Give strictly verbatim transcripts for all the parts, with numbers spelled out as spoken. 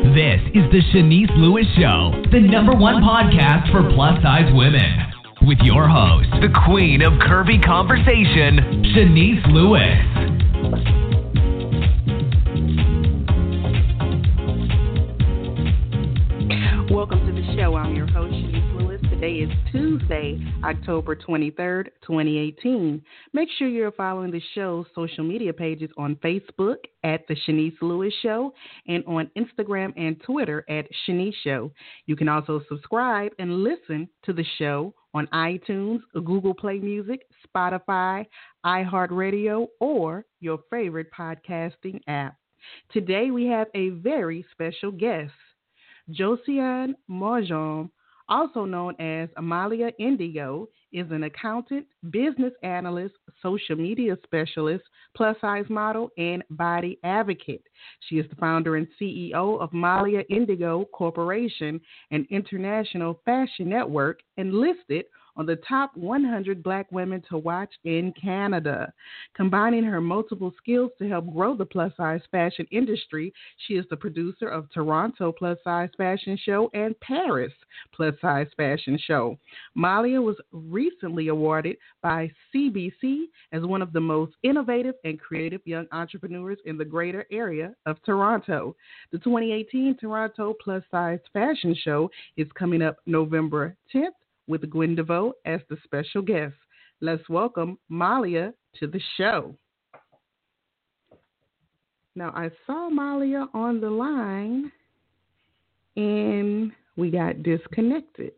This is the Shanice Lewis Show, the number one podcast for plus-size women. With your host, the queen of curvy conversation, Shanice Lewis. Welcome to the show. I'm your host, Shanice Lewis. Today is Tuesday, October twenty-third, twenty eighteen. Make sure you're following the show's social media pages on Facebook at The Shanice Lewis Show and on Instagram and Twitter at Shanice Show. You can also subscribe and listen to the show on iTunes, Google Play Music, Spotify, iHeartRadio, or your favorite podcasting app. Today we have a very special guest. Josiane Marjam, also known as Amalia Indigo, is an accountant, business analyst, social media specialist, plus-size model, and body advocate. She is the founder and C E O of Amalia Indigo Corporation, an international fashion network, and listed on the top one hundred Black women to watch in Canada. Combining her multiple skills to help grow the plus-size fashion industry, she is the producer of Toronto Plus-Size Fashion Show and Paris Plus-Size Fashion Show. Malia was recently awarded by C B C as one of the most innovative and creative young entrepreneurs in the greater area of Toronto. The twenty eighteen Toronto Plus-Size Fashion Show is coming up November tenth, with Gwen DeVoe as the special guest. Let's welcome Malia to the show. Now, I saw Malia on the line, and we got disconnected.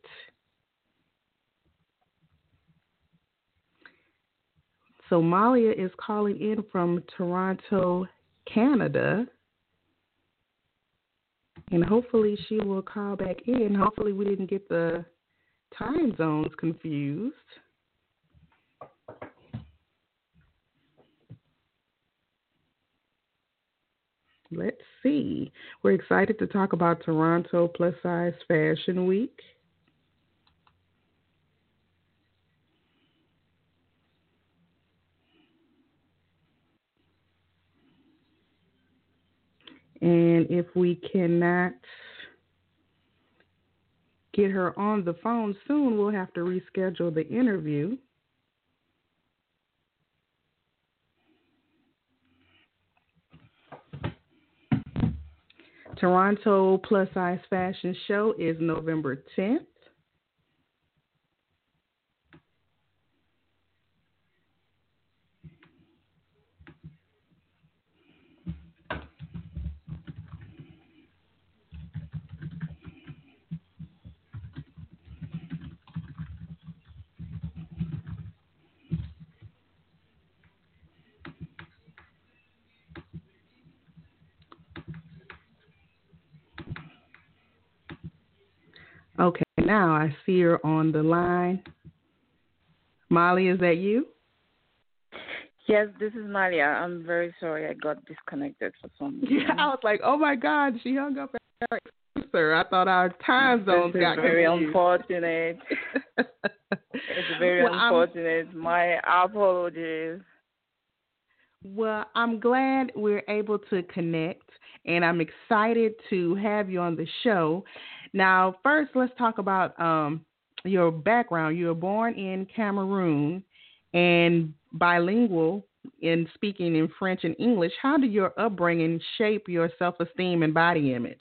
So Malia is calling in from Toronto, Canada, and hopefully she will call back in. Hopefully we didn't get the time zones confused. Let's see. We're excited to talk about Toronto Plus Size Fashion Week. And if we cannot get her on the phone soon, we'll have to reschedule the interview. Toronto Plus Size Fashion Show is November tenth. Okay, now I see her on the line. Molly, is that you? Yes, this is Malia. I'm very sorry I got disconnected for some reason. Yeah, I was like, oh my God, she hung up at our producer. I thought our time zones this got is very confused. unfortunate. It's very well, unfortunate. I'm... My apologies. Well, I'm glad we're able to connect, and I'm excited to have you on the show. Now, first, let's talk about um, your background. You were born in Cameroon and bilingual in speaking in French and English. How did your upbringing shape your self-esteem and body image?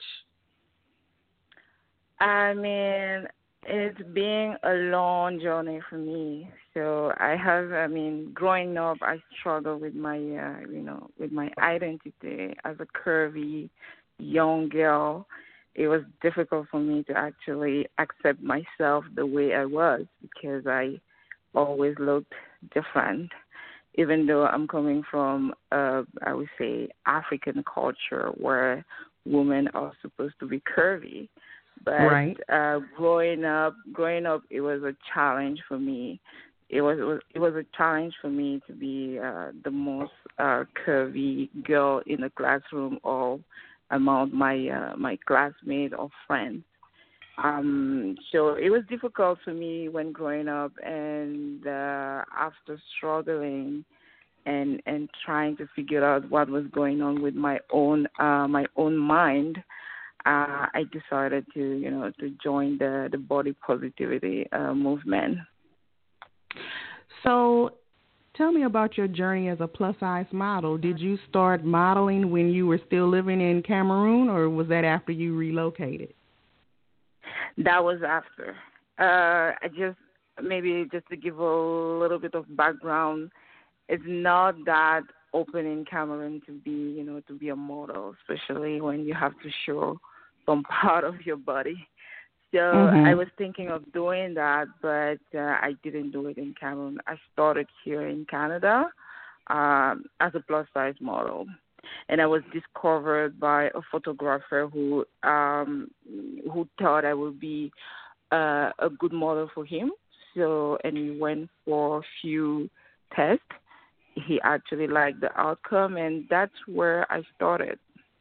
I mean, it's been a long journey for me. So I have, I mean, growing up, I struggled with my, uh, you know, with my identity as a curvy young girl. It was difficult for me to actually accept myself the way I was because I always looked different, even though I'm coming from, uh, I would say, African culture where women are supposed to be curvy. But right. uh, growing up, growing up, it was a challenge for me. It was, it was it was a challenge for me to be uh, the most uh, curvy girl in the classroom or among my uh, my classmates or friends. Um, so it was difficult for me when growing up, and uh, after struggling and and trying to figure out what was going on with my own uh, my own mind, uh, I decided to, you know, to join the, the body positivity uh, movement. So tell me about your journey as a plus-size model. Did you start modeling when you were still living in Cameroon, or was that after you relocated? That was after. Uh, I just, maybe just to give a little bit of background, it's not that open in Cameroon to be, you know, to be a model, especially when you have to show some part of your body. So mm-hmm. I was thinking of doing that, but uh, I didn't do it in Cameroon. I started here in Canada um, as a plus-size model. And I was discovered by a photographer who um, who thought I would be uh, a good model for him. So, and we went for a few tests. He actually liked the outcome, and that's where I started.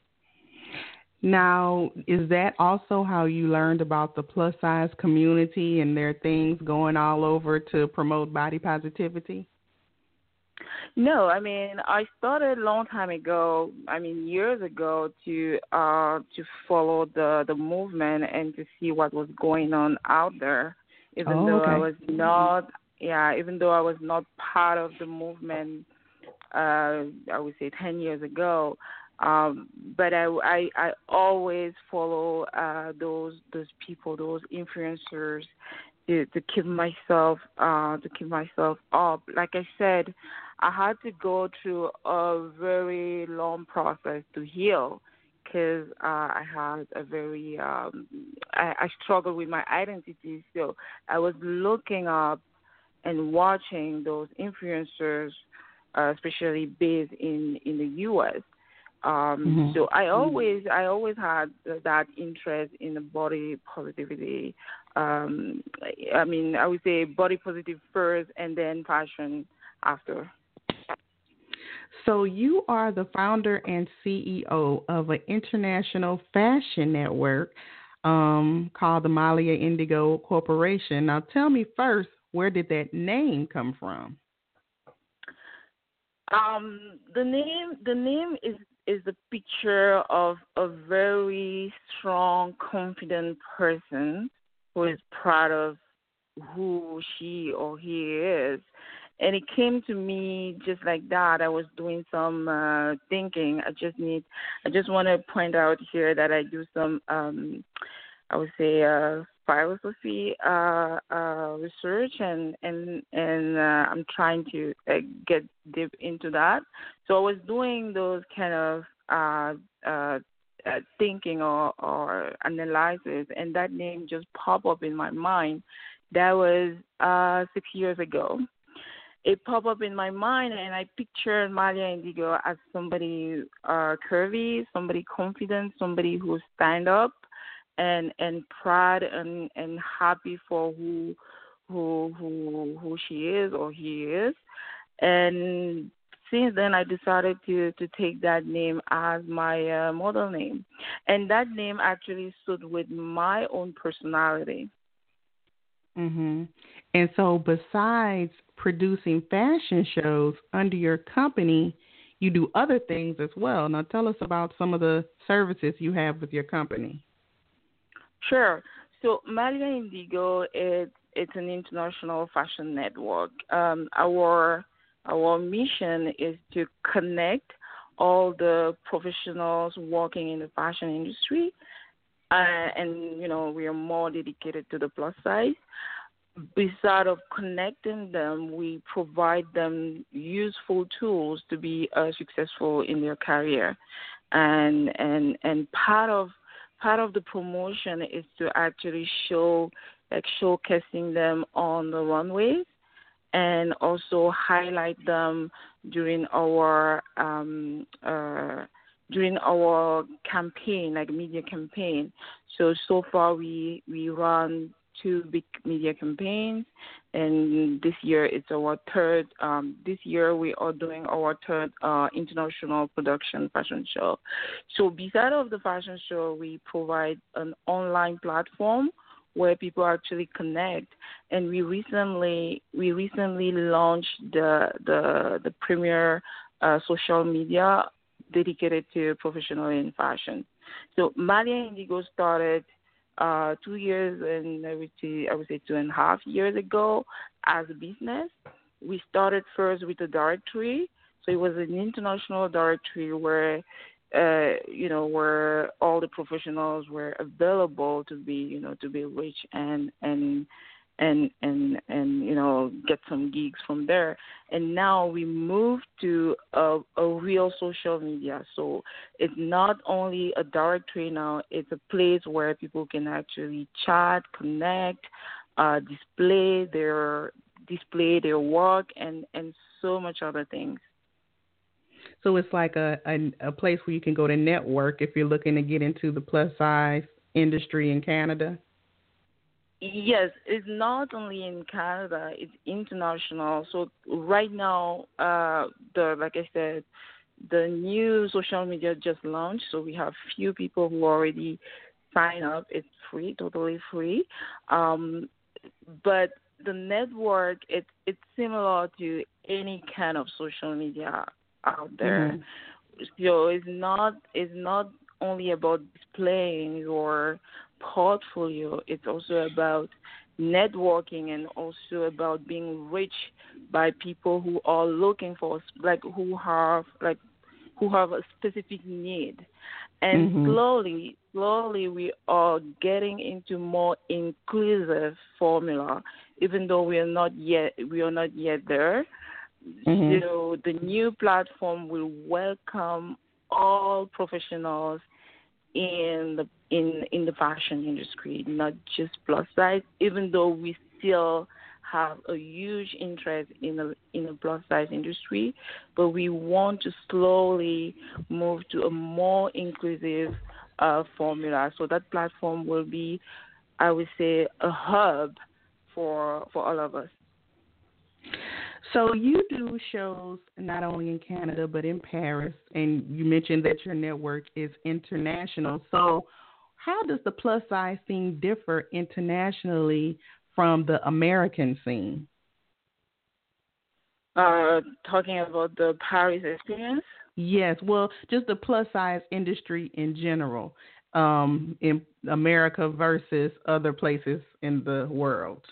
Now, is that also how you learned about the plus-size community and there are things going all over to promote body positivity? No, I mean, I started a long time ago, I mean, years ago, to uh, to follow the, the movement and to see what was going on out there, even oh, though okay. I was not, yeah, even though I was not part of the movement, uh, I would say ten years ago. Um, but I, I, I always follow uh, those those people, those influencers, to, to keep myself uh, to keep myself up. Like I said, I had to go through a very long process to heal because uh, I had a very um, I, I struggled with my identity. So I was looking up and watching those influencers, uh, especially based in, in the U S Um, mm-hmm. So I always, I always had that interest in the body positivity. Um, I mean, I would say body positive first, and then fashion after. So you are the founder and C E O of an international fashion network um, called the Malia Indigo Corporation. Now, tell me first, where did that name come from? Um, the name, the name is. is the picture of a very strong, confident person who is proud of who she or he is. And it came to me just like that. I was doing some uh, thinking. I just need, I just want to point out here that I do some, um, I would say, uh, philosophy uh, uh, research, and and and uh, I'm trying to uh, get deep into that. So I was doing those kind of uh, uh, uh, thinking or, or analysis, and that name just popped up in my mind. That was uh, six years ago. It popped up in my mind, and I pictured Malia Indigo as somebody uh, curvy, somebody confident, somebody who stand up and and proud and, and happy for who who who who she is or he is. And since then, I decided to, to take that name as my uh, model name, and that name actually stood with my own personality. Mhm. And so, besides producing fashion shows under your company, you do other things as well. Now, tell us about some of the services you have with your company. Sure. So Malia Indigo is it's an international fashion network. Um, our our mission is to connect all the professionals working in the fashion industry, uh, and you know we are more dedicated to the plus size. Besides of connecting them, we provide them useful tools to be uh, successful in their career, and and and part of Part of the promotion is to actually show, like showcasing them on the runways, and also highlight them during our um, uh, during our campaign, like media campaign. So so far we we run two big media campaigns, and this year it's our third. Um, this year we are doing our third uh, international production fashion show. So beside of the fashion show, we provide an online platform where people actually connect. And we recently we recently launched the the the premier uh, social media dedicated to professional in fashion. So Malia Indigo started uh, two years and I would say I would say two and a half years ago as a business. We started first with a directory, so it was an international directory where uh, you know where all the professionals were available to be you know to be rich and and and and and you know get some gigs from there. And now we moved to a, a real social media. So it's not only a directory now; it's a place where people can actually chat, connect, uh, display their display their work, and and so much other things. So it's like a, a a place where you can go to network if you're looking to get into the plus size industry in Canada. Yes, it's not only in Canada; it's international. So right now, uh, the like I said, the new social media just launched. So we have few people who already sign up. It's free, totally free. Um, but the network, it's it's similar to any kind of social media out there. Mm-hmm. So it's not it's not only about displaying your portfolio. It's also about networking and also about being reached by people who are looking for like who have like who have a specific need. And mm-hmm. slowly, slowly we are getting into more inclusive formula, even though we are not yet we are not yet there. Mm-hmm. So the new platform will welcome all professionals in the in in the fashion industry, not just plus size, even though we still have a huge interest in a in a plus size industry, but we want to slowly move to a more inclusive uh, formula. So that platform will be, I would say, a hub for for all of us. So you do shows not only in Canada but in Paris, and you mentioned that your network is international. So how does the plus size scene differ internationally from the American scene? Uh, talking about the Paris experience? Yes, well, just the plus size industry in general, um, in America versus other places in the world.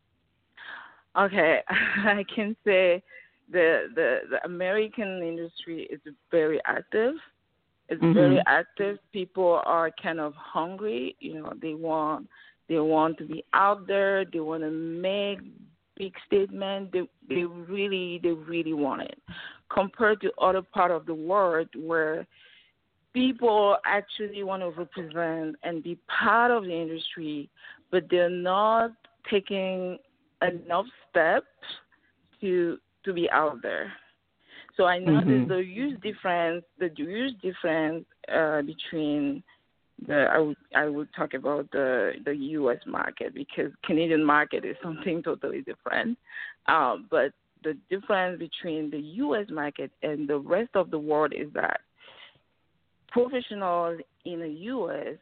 Okay, I can say the, the the American industry is very active. It's mm-hmm. very active. People are kind of hungry. You know, they want they want to be out there. They want to make big statements. They they really they really want it. Compared to other part of the world where people actually want to represent and be part of the industry, but they're not taking enough steps to to be out there. So I noticed mm-hmm. the huge difference, the huge difference uh, between the I would I would talk about the the U S market, because Canadian market is something totally different. Um, but the difference between the U S market and the rest of the world is that professionals in the U S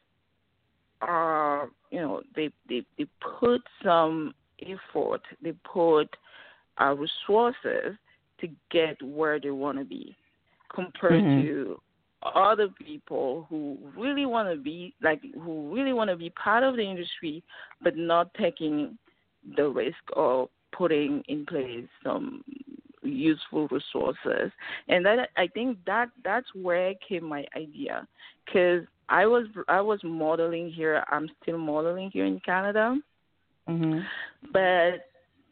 are, you know, they they, they put some effort, they put uh, resources to get where they want to be, compared mm-hmm. to other people who really want to be like who really want to be part of the industry, but not taking the risk of putting in place some useful resources. And that I think that that's where came my idea, because I was I was modeling here. I'm still modeling here in Canada. Mm-hmm. But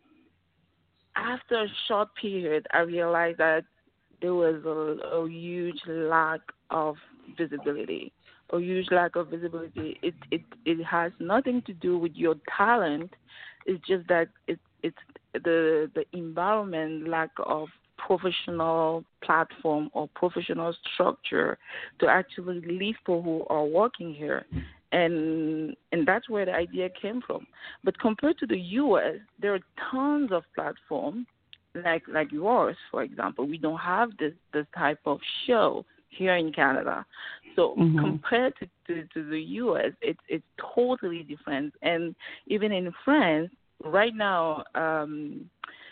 after a short period, I realized that there was a, a huge lack of visibility. A huge lack of visibility. It it it has nothing to do with your talent. It's just that it it's the the environment, lack of professional platform or professional structure to actually lift people who are working here. And and that's where the idea came from. But compared to the U S, there are tons of platforms like like yours, for example. We don't have this, this type of show here in Canada. So mm-hmm. compared to, to, to the U S, it's it's totally different. And even in France, right now, um,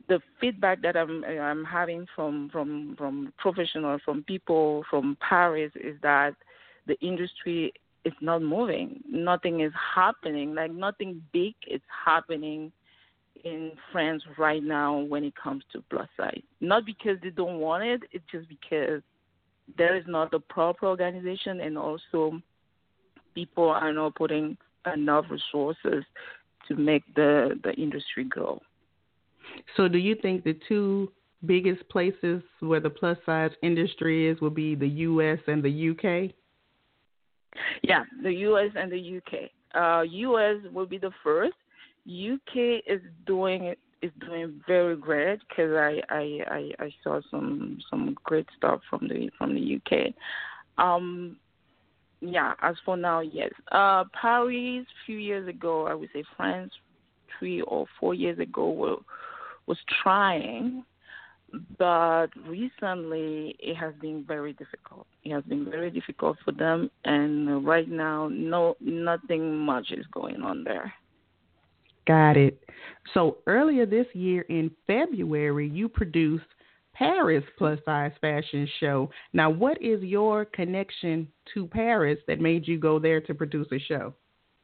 the feedback that I'm I'm having from from from professionals, from people from Paris, is that the industry is not moving. Nothing is happening. Like nothing big is happening in France right now when it comes to plus size. Not because they don't want it. It's just because there is not a proper organization, and also people are not putting enough resources to make the, the industry grow. So do you think the two biggest places where the plus size industry is would be the U S and the U K? Yeah, the U S and the U K. Uh, U S will be the first. U K is doing is doing very great because I, I, I, I saw some some great stuff from the from the U K. Um, yeah, as for now, yes. Uh, Paris, a few years ago, I would say France, three or four years ago, were, was trying, but recently it has been very difficult. It has been very difficult for them, and right now, no, nothing much is going on there. Got it. So earlier this year in February, you produced Paris Plus Size Fashion Show. Now, what is your connection to Paris that made you go there to produce a show?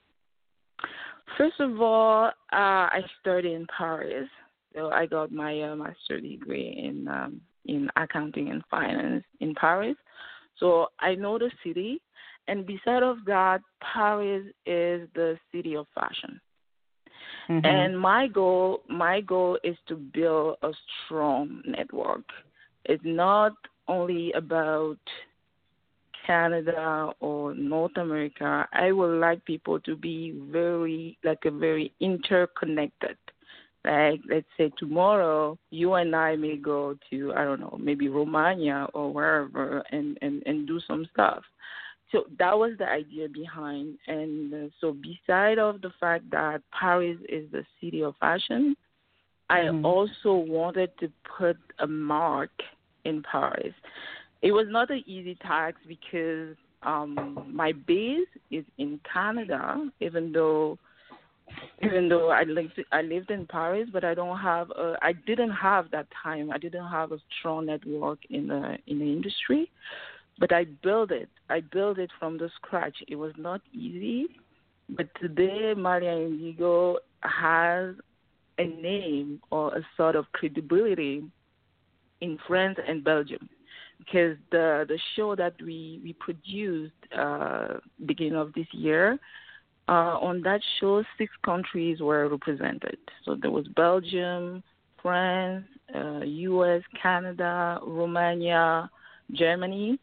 First of all, uh, I studied in Paris. So I got my uh, master's degree in um, in accounting and finance in Paris. So I know the city, and beside of that, Paris is the city of fashion. Mm-hmm. And my goal, my goal is to build a strong network. It's not only about Canada or North America. I would like people to be very, like a very interconnected. Like, let's say tomorrow, you and I may go to, I don't know, maybe Romania or wherever and, and, and do some stuff. So that was the idea behind. And uh, so beside of the fact that Paris is the city of fashion, mm-hmm. I also wanted to put a mark in Paris. It was not an easy task because um, my base is in Canada, even though even though I lived I lived in Paris, but I don't have a, I didn't have that time. I didn't have a strong network in the in the industry. But I built it. I built it from the scratch. It was not easy, but today Malia Indigo has a name or a sort of credibility in France and Belgium, because the the show that we we produced uh, beginning of this year, uh, on that show six countries were represented. So there was Belgium, France, uh, U S, Canada, Romania, Germany.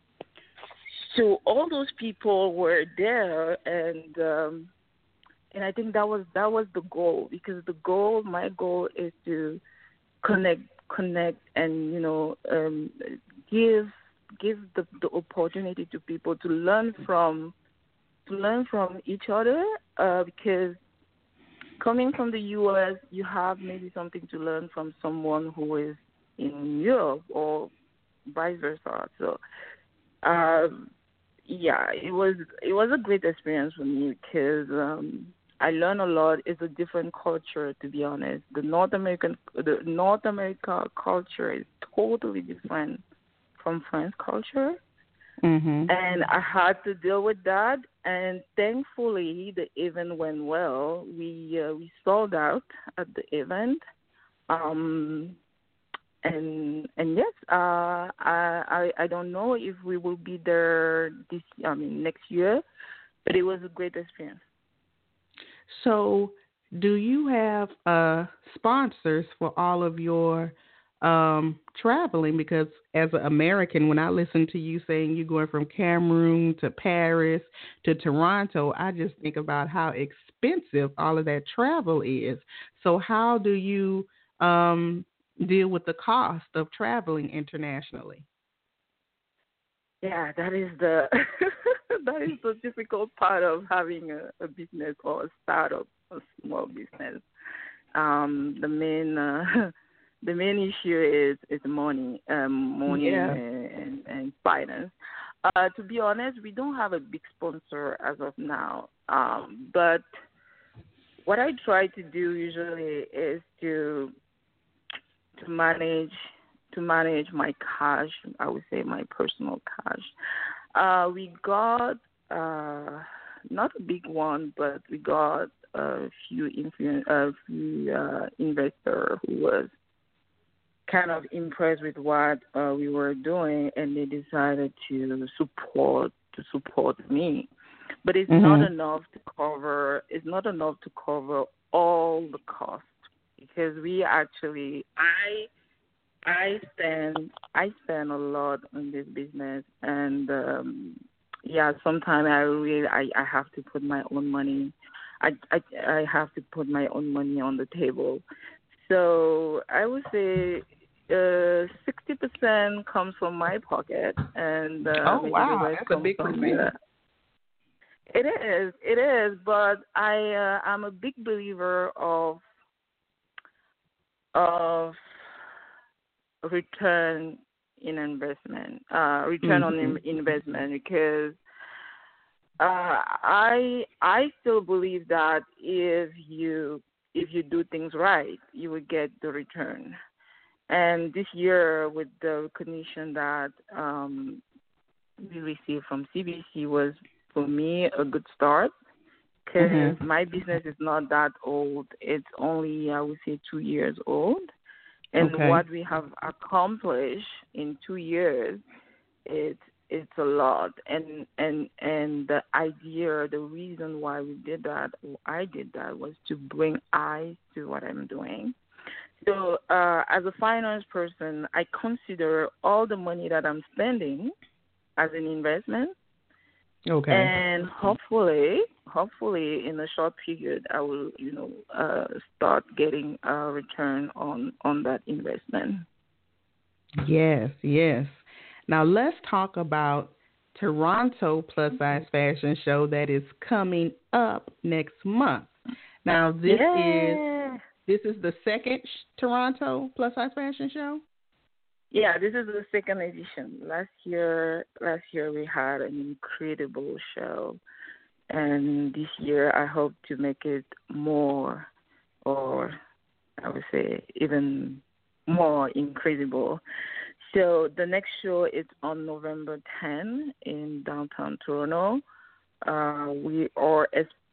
So all those people were there, and um, and I think that was that was the goal, because the goal, my goal, is to connect, connect, and you know, um, give give the, the opportunity to people to learn from to learn from each other, uh, because coming from the U S, you have maybe something to learn from someone who is in Europe, or vice versa. So. Um, Yeah, it was it was a great experience for me because um, I learned a lot. It's a different culture, to be honest. The North American the North America culture is totally different from French culture, mm-hmm. and I had to deal with that. And thankfully, the event went well. We uh, we sold out at the event. Um, And and yes, uh, I, I I don't know if we will be there this I mean next year, but it was a great experience. So, do you have uh, sponsors for all of your um, traveling? Because as an American, when I listen to you saying you're going from Cameroon to Paris to Toronto, I just think about how expensive all of that travel is. So, how do you um, deal with the cost of traveling internationally? Yeah, that is the that is the difficult part of having a, a business or a startup, a small business. Um, the main uh, the main issue is is money, um, money yeah. and, and, and finance. Uh, to be honest, we don't have a big sponsor as of now. Um, but what I try to do usually is to to manage to manage my cash. I would say my personal cash. Uh, we got uh, not a big one, but we got a few influ- a few uh, investor who was kind of impressed with what uh, we were doing, and they decided to support to support me. But it's Mm-hmm. not enough to cover. It's not enough to cover all the costs because we actually I I spend I spend a lot on this business, and um, yeah, sometimes I really I, I have to put my own money. I, I I have to put my own money on the table. So I would say uh, sixty percent comes from my pocket, and uh, Oh, maybe the wow. rest That's a comes big from percentage. uh, it is, it is, but I uh, I'm a big believer of of return in investment, uh, return on Mm-hmm. in- investment, because uh, I I still believe that if you if you do things right, you will get the return. And this year, with the recognition that um, we received from C B C, was for me a good start because Mm-hmm. my business is not that old. It's only, I would say, two years old. And Okay. what we have accomplished in two years, it's it's a lot. And and and the idea, the reason why we did that, or I did that, was to bring eyes to what I'm doing. So uh, as a finance person, I consider all the money that I'm spending as an investment. Okay. And hopefully, hopefully, in a short period, I will, you know, uh, start getting a return on, on that investment. Yes, yes. Now let's talk about Toronto Plus Size Fashion Show that is coming up next month. Now this is Yeah. this is the second sh- Toronto Plus Size Fashion Show. Yeah, this is the second edition. Last year, last year we had an incredible show, and this year I hope to make it more, or I would say even more incredible. So the next show is on November tenth in downtown Toronto. Uh, we are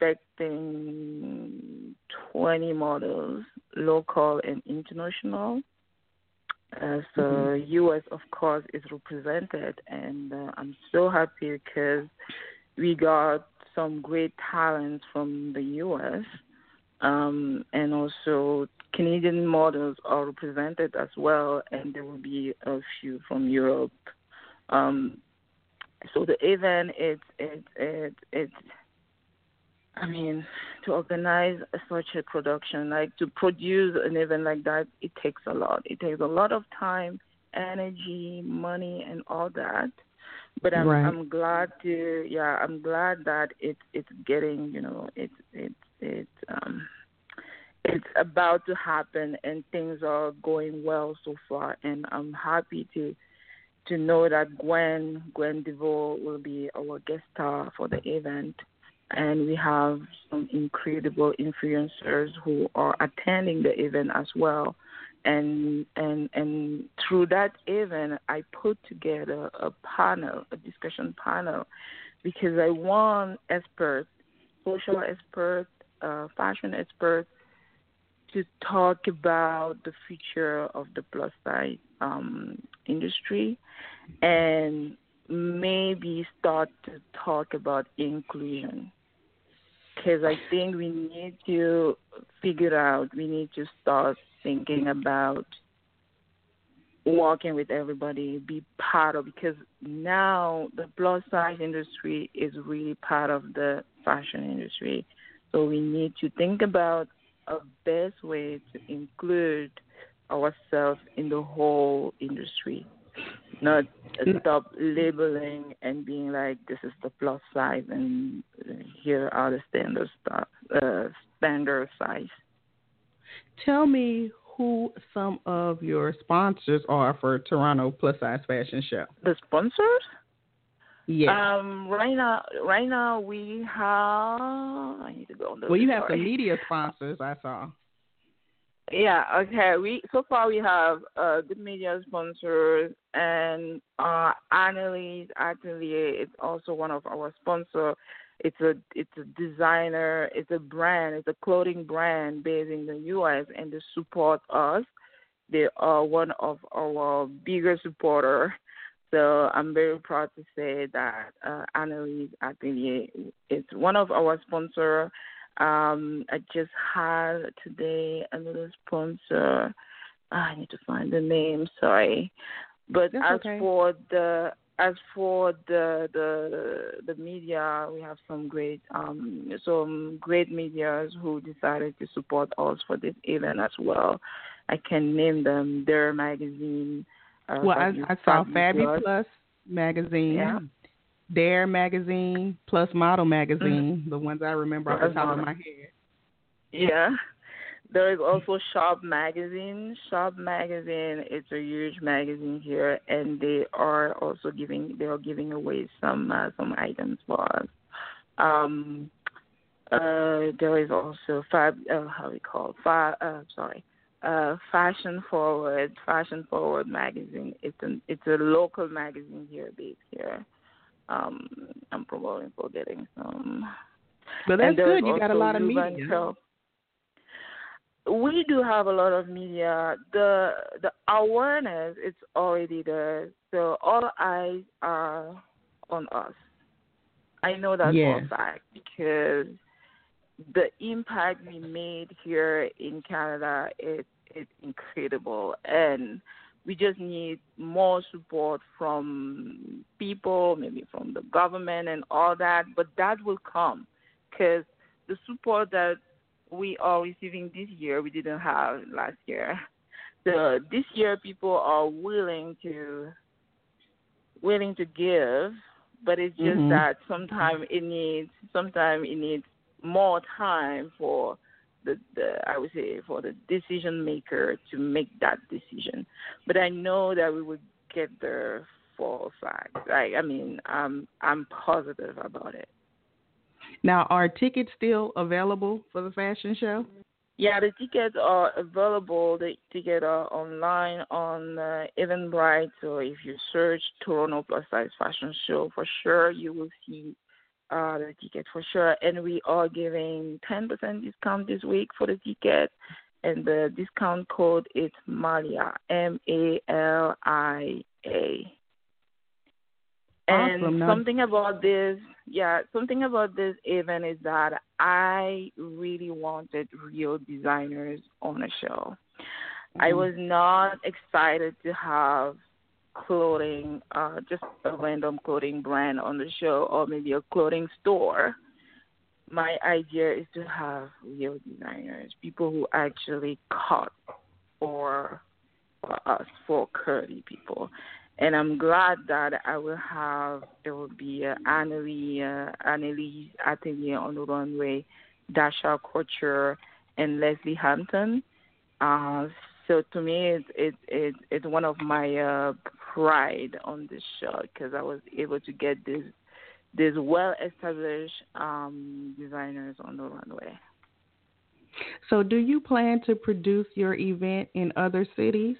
expecting twenty models, local and international. Uh, so Mm-hmm. U S, of course, is represented, and uh, I'm so happy because we got some great talents from the U S, um, and also Canadian models are represented as well, and there will be a few from Europe. Um, so the event, it's it's it's it's I mean, to organize such a production, like to produce an event like that, it takes a lot. It takes a lot of time, energy, money, and all that. But I'm Right. I'm glad to yeah I'm glad that it's it's getting, you know, it's it's it's um it's about to happen, and things are going well so far, and I'm happy to to know that Gwen Gwen DeVoe will be our guest star for the event, and we have some incredible influencers who are attending the event as well. And and and through that event, I put together a panel, a discussion panel, because I want experts, social experts, uh, fashion experts, to talk about the future of the plus size um, industry, and maybe start to talk about inclusion. Because I think we need to figure out, we need to start thinking about working with everybody, be part of, because now the plus size industry is really part of the fashion industry. So we need to think about a best way to include ourselves in the whole industry, not stop labeling and being like, this is the plus size and here are the standard stuff, uh, standard size. Tell me who some of your sponsors are for Toronto Plus Size Fashion Show. The sponsors? Yes. Um, right now, right now we have. I need to go on the. Well, you have sorry. some media sponsors, I saw. Yeah, okay. We so far we have uh good media sponsors and uh Annalise Atelier is also one of our sponsors. It's a it's a designer, it's a brand, it's a clothing brand based in the U S and they support us. They are one of our bigger supporter. So I'm very proud to say that uh, Annalise Atelier is one of our sponsor. Um, I just had today another sponsor. Ah, I need to find the name. Sorry, but That's as okay. for the as for the the the media, we have some great um some great medias who decided to support us for this event as well. I can name them. Their magazine. Uh, Well, I, Fabu- I saw Fabi Fabulous. Plus Yeah. magazine, Dare magazine, Plus Model Mm-hmm. magazine, the ones I remember off the top of my head. Yeah. There is also Shop Magazine. Shop Magazine is a huge magazine here, and they are also giving they are giving away some uh, some items for us. Um, uh, there is also Fab uh, how we call it? Fa, uh, sorry, uh, Fashion Forward. Fashion Forward magazine. It's an it's a local magazine here based here. Um, I'm promoting for getting some. But And that's there is good. You got a also lot of Luban media. Pearl. We do have a lot of media. The the awareness is already there, so all eyes are on us. I know that for Yes. a fact because the impact we made here in Canada is is incredible, and we just need more support from people, maybe from the government and all that. But that will come because the support that we are receiving this year we didn't have last year. So this year people are willing to willing to give, but it's just Mhm. that sometimes it needs sometimes it needs more time for the, the I would say for the decision maker to make that decision. But I know that we would get there for a fact. Like I mean, I'm I'm positive about it. Now, are tickets still available for the fashion show? Yeah, the tickets are available. The tickets are online on uh, Eventbrite. So if you search Toronto Plus Size Fashion Show, for sure you will see uh, the ticket for sure. And we are giving ten percent discount this week for the ticket. And the discount code is Malia, M A L I A. And Awesome. Now, something about this, yeah, something about this event is that I really wanted real designers on a show. I mhm. was not excited to have clothing, uh, just a random clothing brand on the show or maybe a clothing store. My idea is to have real designers, people who actually cut for, for us, for curly people. And I'm glad that I will have, there will be uh, Annelie, uh, Annelise Atelier on the runway, Dasha Couture, and Leslie Hampton. Uh, so to me, it's it's it's, it's one of my uh, pride on this show because I was able to get this these well established um, designers on the runway. So, do you plan to produce your event in other cities?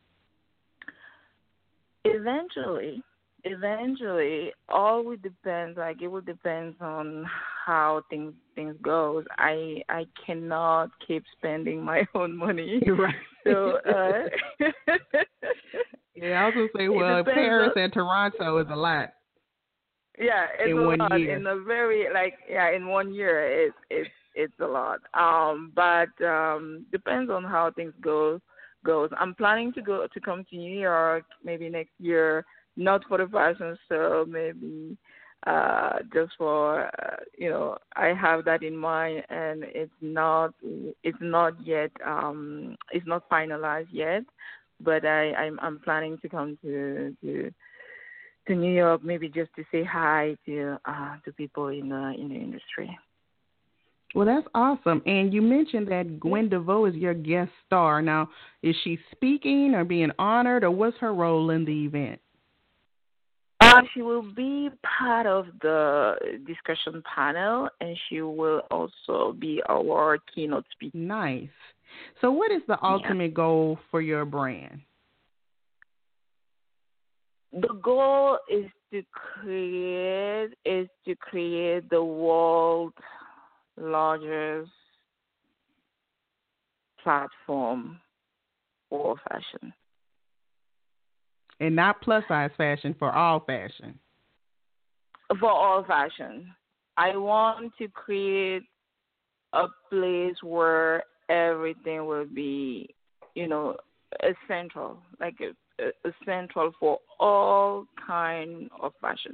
Eventually, eventually, all will depend. Like it will depend on how things things goes. I I cannot keep spending my own money. You're right. So uh, Yeah, I was gonna say, it well, depends. Paris On, and Toronto is a lot yeah, it's in a one lot year. in a very like yeah in one year. It's it's it's a lot. Um, but um, depends on how things go goes. I'm planning to go to come to New York maybe next year, not for the fashion show, maybe uh, just for uh, you know I have that in mind, and it's not it's not yet um, it's not finalized yet, but I I'm, I'm planning to come to to to New York maybe just to say hi to uh, to people in the in the industry. Well, that's awesome. And you mentioned that Gwen DeVoe is your guest star. Now, is she speaking or being honored, or what's her role in the event? Uh, she will be part of the discussion panel, and she will also be our keynote speaker. Nice. So what is the ultimate yeah. goal for your brand? The goal is to create is to create the world's largest platform for fashion. And not plus size fashion, for all fashion. For all fashion. I want to create a place where everything will be, you know, essential, like a, a, essential for all kind of fashion.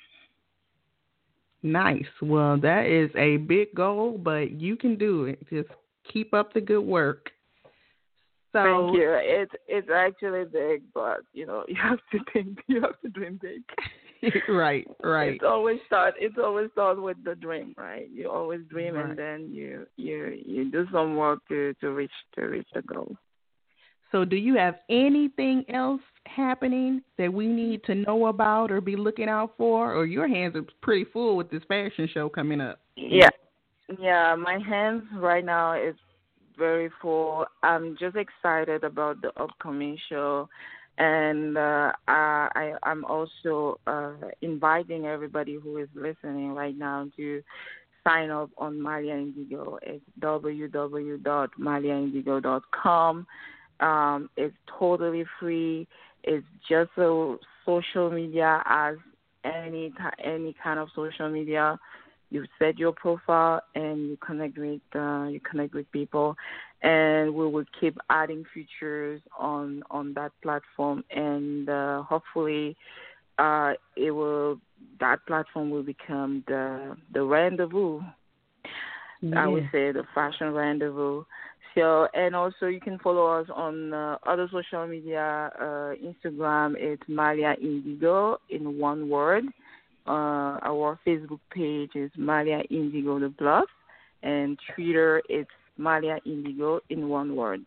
Nice. Well, that is a big goal, but you can do it. Just keep up the good work. So, thank you. It's it's actually big, but you know you have to think. You have to dream big. right, right. It's always start. It's always start with the dream, right? You always dream, right. and then you you you do some work to, to reach to reach the goal. So, do you have anything else happening that we need to know about or be looking out for? Or your hands are pretty full with this fashion show coming up. Yeah, yeah. My hands right now is very full. I'm just excited about the upcoming show, and uh, I, I, I'm also uh, inviting everybody who is listening right now to sign up on Malia Indigo. It's w w w dot malia indigo dot com. Um, it's totally free. It's just a social media as any any kind of social media. You set your profile and you connect with uh, you connect with people, and we will keep adding features on, on that platform, and uh, hopefully, uh, it will that platform will become the the rendezvous. Yeah. I would say the fashion rendezvous. So, and also you can follow us on uh, other social media. Uh, Instagram, it's Malia Indigo in one word. Uh, our Facebook page is Malia Indigo the Plus, and Twitter it's Malia Indigo in one word.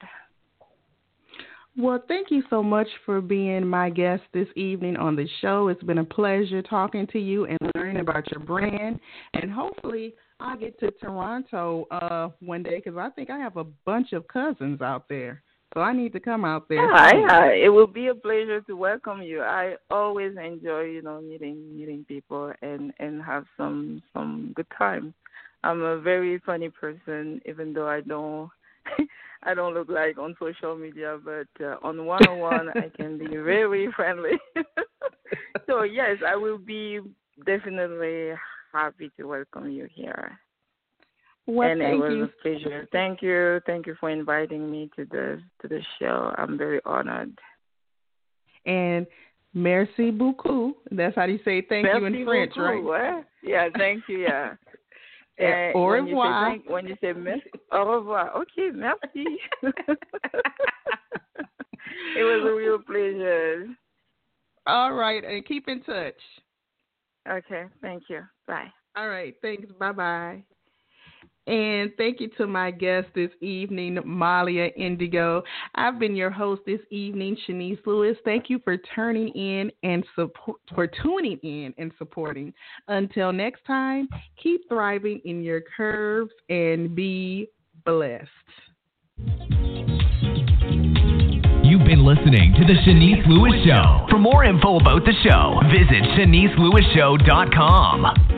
Well, thank you so much for being my guest this evening on the show. It's been a pleasure talking to you and learning about your brand. And hopefully I'll get to Toronto uh, one day, because I think I have a bunch of cousins out there. So I need to come out there. Yeah, yeah, it will be a pleasure to welcome you. I always enjoy, you know, meeting meeting people and, and have some some good time. I'm a very funny person, even though I don't I don't look like on social media, but uh, on one-on-one I can be very friendly. So yes, I will be definitely happy to welcome you here. Well, and thank it was you. a pleasure. Thank you. Thank you for inviting me to the to the show. I'm very honored. And merci beaucoup. That's how you say thank merci you in French, beaucoup, right? What? Yeah, thank you, yeah. And au when revoir. You say, when you say merci, au revoir. Okay, merci. It was a real pleasure. All right, and keep in touch. Okay, thank you. Bye. All right, thanks. Bye-bye. And thank you to my guest this evening, Malia Indigo. I've been your host this evening, Shanice Lewis. Thank you for turning in and support, for tuning in and supporting. Until next time, keep thriving in your curves and be blessed. You've been listening to The Shanice Lewis Show. For more info about the show, visit shanice lewis show dot com.